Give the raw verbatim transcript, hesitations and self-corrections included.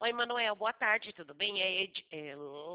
Oi, Manuel, boa tarde, tudo bem? É, Ed- é,